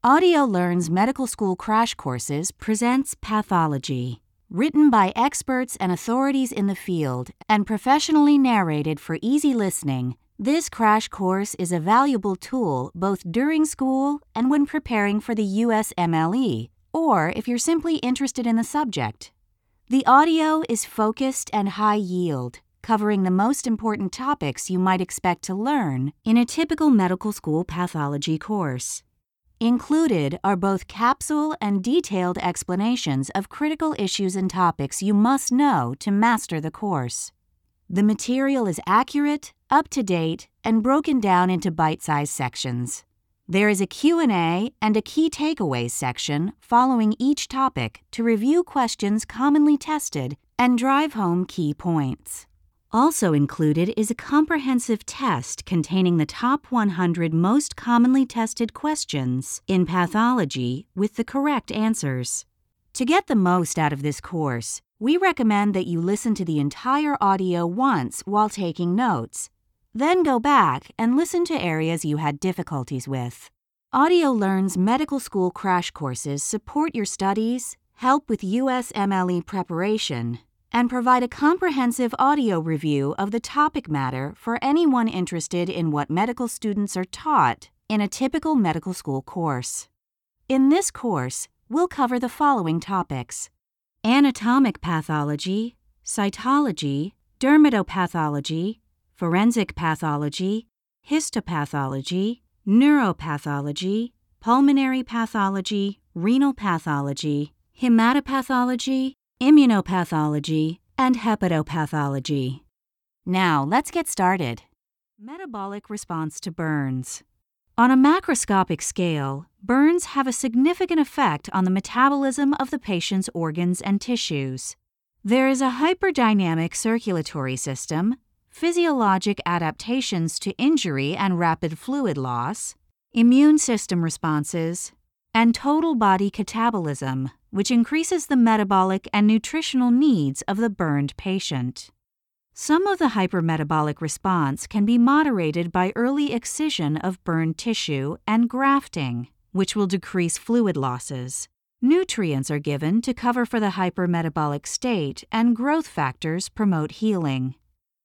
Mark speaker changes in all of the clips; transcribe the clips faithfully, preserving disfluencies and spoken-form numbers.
Speaker 1: AudioLearn's Medical School Crash Courses presents Pathology, written by experts and authorities in the field and professionally narrated for easy listening. This crash course is a valuable tool both during school and when preparing for the U S M L E, or if you're simply interested in the subject. The audio is focused and high yield, covering the most important topics you might expect to learn in a typical medical school pathology course. Included are both capsule and detailed explanations of critical issues and topics you must know to master the course. The material is accurate, up-to-date, and broken down into bite-sized sections. There is a Q and A and a key takeaways section following each topic to review questions commonly tested and drive home key points. Also included is a comprehensive test containing the top one hundred most commonly tested questions in pathology with the correct answers. To get the most out of this course, we recommend that you listen to the entire audio once while taking notes, then go back and listen to areas you had difficulties with. AudioLearn's medical school crash courses support your studies, help with U S M L E preparation, and provide a comprehensive audio review of the topic matter for anyone interested in what medical students are taught in a typical medical school course. In this course, we'll cover the following topics: anatomic pathology, cytology, dermatopathology, forensic pathology, histopathology, neuropathology, pulmonary pathology, renal pathology, hematopathology, immunopathology, and hepatopathology. Now, let's get started. Metabolic response to burns. On a macroscopic scale, burns have a significant effect on the metabolism of the patient's organs and tissues. There is a hyperdynamic circulatory system, physiologic adaptations to injury and rapid fluid loss, immune system responses, and total body catabolism, which increases the metabolic and nutritional needs of the burned patient. Some of the hypermetabolic response can be moderated by early excision of burned tissue and grafting, which will decrease fluid losses. Nutrients are given to cover for the hypermetabolic state, and growth factors promote healing.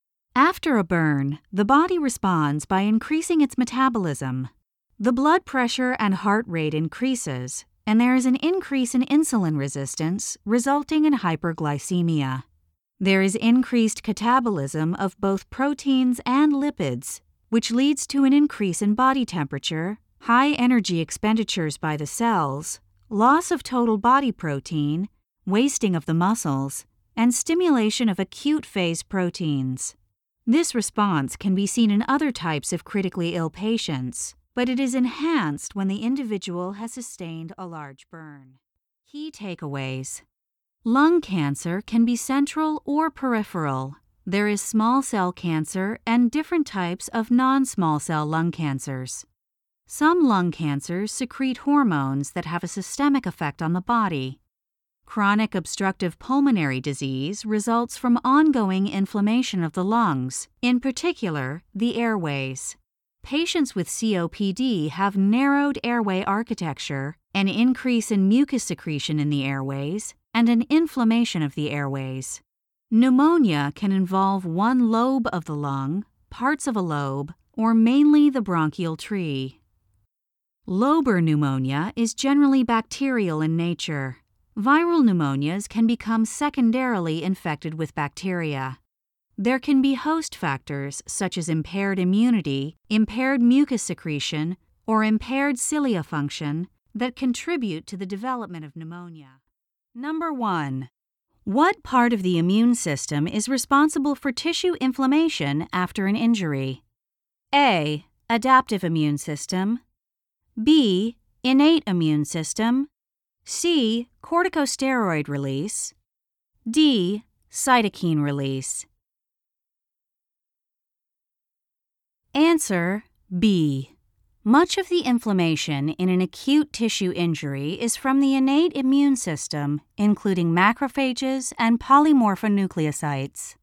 Speaker 1: After a burn, the body responds by increasing its metabolism. The blood pressure and heart rate increases, and there is an increase in insulin resistance, resulting in hyperglycemia. There is increased catabolism of both proteins and lipids, which leads to an increase in body temperature, high energy expenditures by the cells, loss of total body protein, wasting of the muscles, and stimulation of acute phase proteins. This response can be seen in other types of critically ill patients, but it is enhanced when the individual has sustained a large burn. Key takeaways. Lung cancer can be central or peripheral. There is small cell cancer and different types of non-small cell lung cancers. Some lung cancers secrete hormones that have a systemic effect on the body. Chronic obstructive pulmonary disease results from ongoing inflammation of the lungs, in particular, the airways. Patients with C O P D have narrowed airway architecture, an increase in mucus secretion in the airways, and an inflammation of the airways. Pneumonia can involve one lobe of the lung, parts of a lobe, or mainly the bronchial tree. Lobar pneumonia is generally bacterial in nature. Viral pneumonias can become secondarily infected with bacteria. There can be host factors such as impaired immunity, impaired mucus secretion, or impaired cilia function that contribute to the development of pneumonia. Number one. What part of the immune system is responsible for tissue inflammation after an injury? A. Adaptive immune system. B. Innate immune system. C. Corticosteroid release. D. Cytokine release. Answer B. Much of the inflammation in an acute tissue injury is from the innate immune system, including macrophages and polymorphonucleocytes.